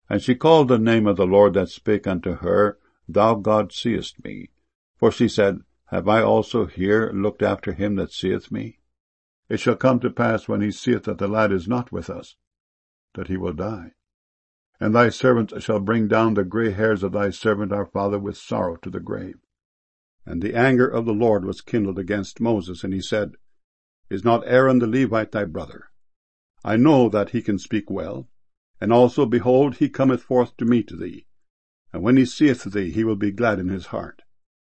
And she called the name of the Lord that spake unto her, Thou God seest me. For she said, Have I also here looked after him that seeth me? It shall come to pass, when he seeth that the lad is not with us, that he will die. And thy servant shall bring down the gray hairs of thy servant our father with sorrow to the grave. And the anger of the Lord was kindled against Moses, and he said, Is not Aaron the Levite thy brother? I know that he can speak well. And also, behold, he cometh forth to meet thee. And when he seeth thee, he will be glad in his heart.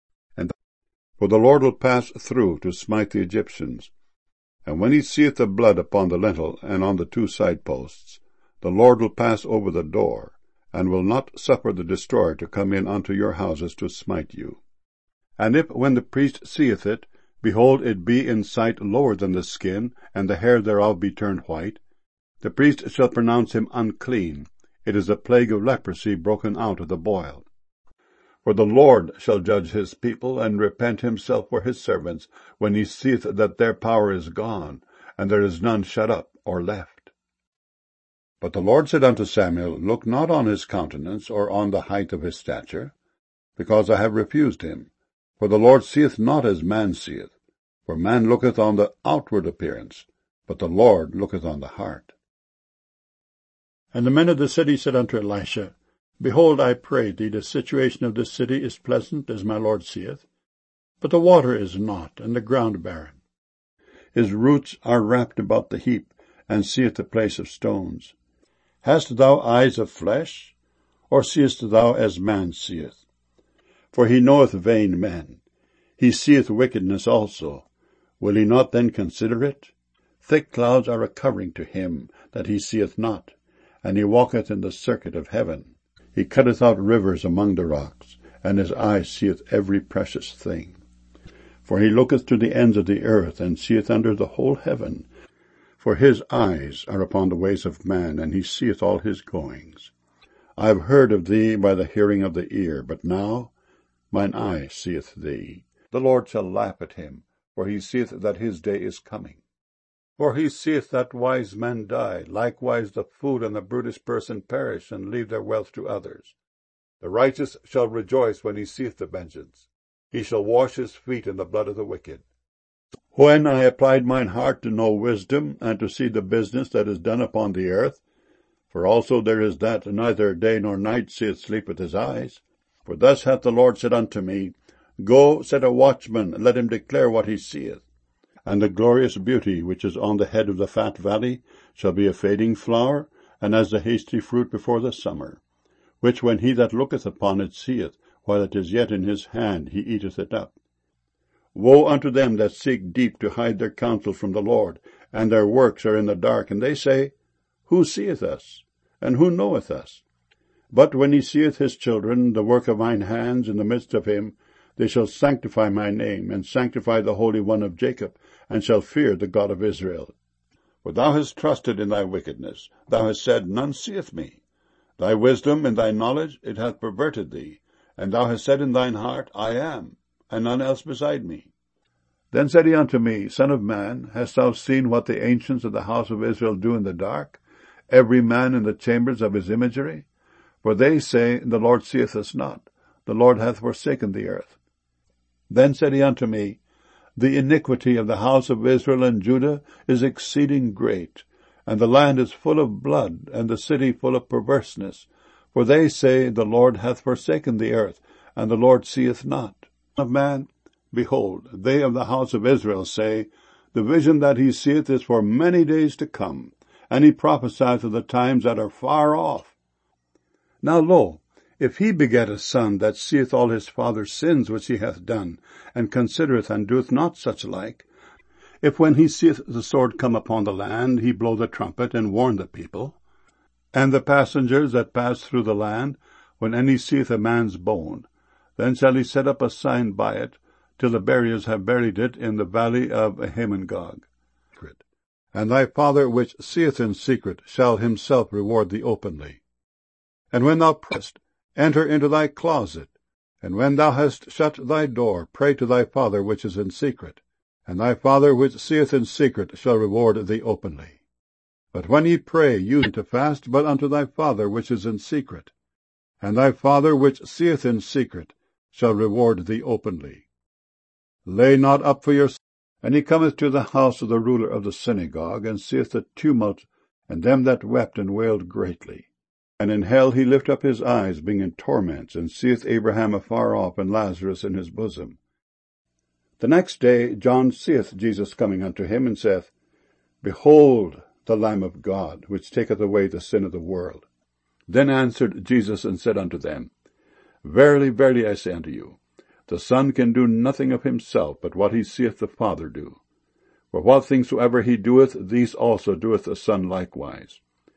For the Lord will pass through to smite the Egyptians. And when he seeth the blood upon the lintel and on the 2 side posts, the Lord will pass over the door, and will not suffer the destroyer to come in unto your houses to smite you. And if, when the priest seeth it, behold, it be in sight lower than the skin, and the hair thereof be turned white, the priest shall pronounce him unclean. It is a plague of leprosy broken out of the boil. For the Lord shall judge his people, and repent himself for his servants, when he seeth that their power is gone, and there is none shut up or left. But the Lord said unto Samuel, Look not on his countenance, or on the height of his stature, because I have refused him. For the Lord seeth not as man seeth. For man looketh on the outward appearance, but the Lord looketh on the heart. And the men of the city said unto Elisha, Behold, I pray thee, the situation of this city is pleasant, as my Lord seeth, but the water is not, and the ground barren. His roots are wrapped about the heap, and seeth the place of stones. Hast thou eyes of flesh, or seest thou as man seeth? For he knoweth vain men. He seeth wickedness also. Will he not then consider it? Thick clouds are a covering to him that he seeth not, and he walketh in the circuit of heaven. He cutteth out rivers among the rocks, and his eye seeth every precious thing. For he looketh to the ends of the earth, and seeth under the whole heaven. For his eyes are upon the ways of man, and he seeth all his goings. I have heard of thee by the hearing of the ear, but now mine eye seeth thee. The Lord shall laugh at him, for he seeth that his day is coming. For he seeth that wise men die, likewise the fool and the brutish person perish, and leave their wealth to others. The righteous shall rejoice when he seeth the vengeance. He shall wash his feet in the blood of the wicked. When I applied mine heart to know wisdom, and to see the business that is done upon the earth, for also there is that neither day nor night seeth sleep with his eyes. For thus hath the Lord said unto me, Go, set a watchman, let him declare what he seeth. And the glorious beauty which is on the head of the fat valley shall be a fading flower, and as the hasty fruit before the summer, which when he that looketh upon it seeth, while it is yet in his hand, he eateth it up. Woe unto them that seek deep to hide their counsel from the Lord, and their works are in the dark, and they say, Who seeth us? And who knoweth us? But when he seeth his children, the work of mine hands, in the midst of him, they shall sanctify my name, and sanctify the Holy One of Jacob, and shall fear the God of Israel. For thou hast trusted in thy wickedness. Thou hast said, None seeth me. Thy wisdom and thy knowledge, it hath perverted thee. And thou hast said in thine heart, I am, and none else beside me. Then said he unto me, Son of man, hast thou seen what the ancients of the house of Israel do in the dark, every man in the chambers of his imagery? For they say, The Lord seeth us not. The Lord hath forsaken the earth. Then said he unto me, The iniquity of the house of Israel and Judah is exceeding great, and the land is full of blood, and the city full of perverseness. For they say, The Lord hath forsaken the earth, and the Lord seeth not. Son of man, behold, they of the house of Israel say, The vision that he seeth is for many days to come, and he prophesieth of the times that are far off. Now lo, if he beget a son that seeth all his father's sins which he hath done, and considereth and doeth not such like, if when he seeth the sword come upon the land, he blow the trumpet and warn the people, and the passengers that pass through the land, when any seeth a man's bone, then shall he set up a sign by it, till the buriers have buried it in the valley of Hamon-Gog. And thy Father which seeth in secret shall himself reward thee openly. And when thou prayest, enter into thy closet, and when thou hast shut thy door, pray to thy Father which is in secret, and thy Father which seeth in secret shall reward thee openly. But when ye pray, use to fast but unto thy Father which is in secret. And thy Father which seeth in secret shall reward thee openly. Lay not up for yourself. And he cometh to the house of the ruler of the synagogue, and seeth the tumult, and them that wept and wailed greatly. And in hell he lift up his eyes, being in torments, and seeth Abraham afar off, and Lazarus in his bosom. The next day John seeth Jesus coming unto him, and saith, Behold the Lamb of God, which taketh away the sin of the world. Then answered Jesus, and said unto them, Verily, verily, I say unto you, the Son can do nothing of himself, but what he seeth the Father do. For what things soever he doeth, these also doeth the Son likewise.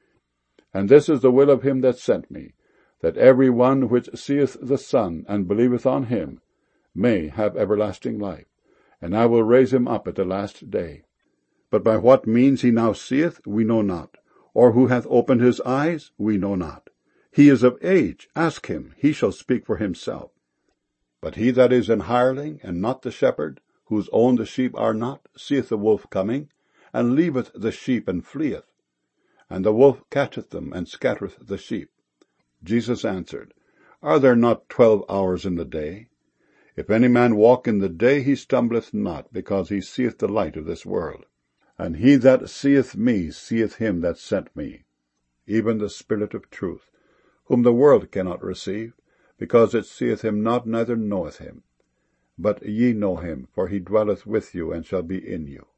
And this is the will of him that sent me, that every one which seeth the Son, and believeth on him, may have everlasting life, and I will raise him up at the last day. But by what means he now seeth, we know not, or who hath opened his eyes, we know not. He is of age, ask him, he shall speak for himself. But he that is an hireling, and not the shepherd, whose own the sheep are not, seeth the wolf coming, and leaveth the sheep, and fleeth. And the wolf catcheth them, and scattereth the sheep. Jesus answered, Are there not 12 hours in the day? If any man walk in the day, he stumbleth not, because he seeth the light of this world. And he that seeth me seeth him that sent me, even the Spirit of truth, whom the world cannot receive, because it seeth him not, neither knoweth him. But ye know him, for he dwelleth with you, and shall be in you.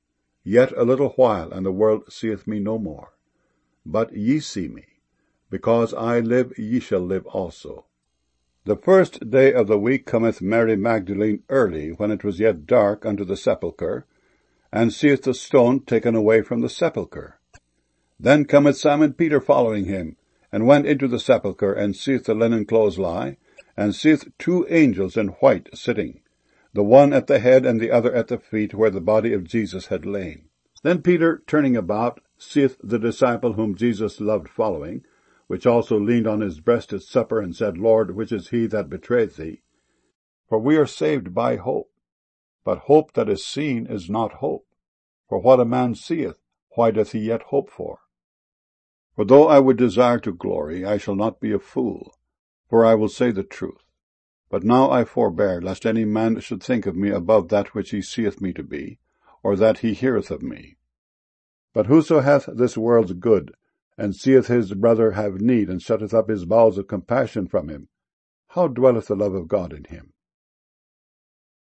Yet a little while, and the world seeth me no more. But ye see me. Because I live, ye shall live also. The first day of the week cometh Mary Magdalene early, when it was yet dark, unto the sepulchre, and seeth the stone taken away from the sepulchre. Then cometh Simon Peter following him, and went into the sepulchre, and seeth the linen clothes lie, and seeth 2 angels in white sitting, the one at the head, and the other at the feet, where the body of Jesus had lain. Then Peter, turning about, seeth the disciple whom Jesus loved following, which also leaned on his breast at supper, and said, Lord, which is he that betrayeth thee? For we are saved by hope. But hope that is seen is not hope. For what a man seeth, why doth he yet hope for? For though I would desire to glory, I shall not be a fool, for I will say the truth. But now I forbear, lest any man should think of me above that which he seeth me to be, or that he heareth of me. But whoso hath this world's good, and seeth his brother have need, and shutteth up his bowels of compassion from him, how dwelleth the love of God in him?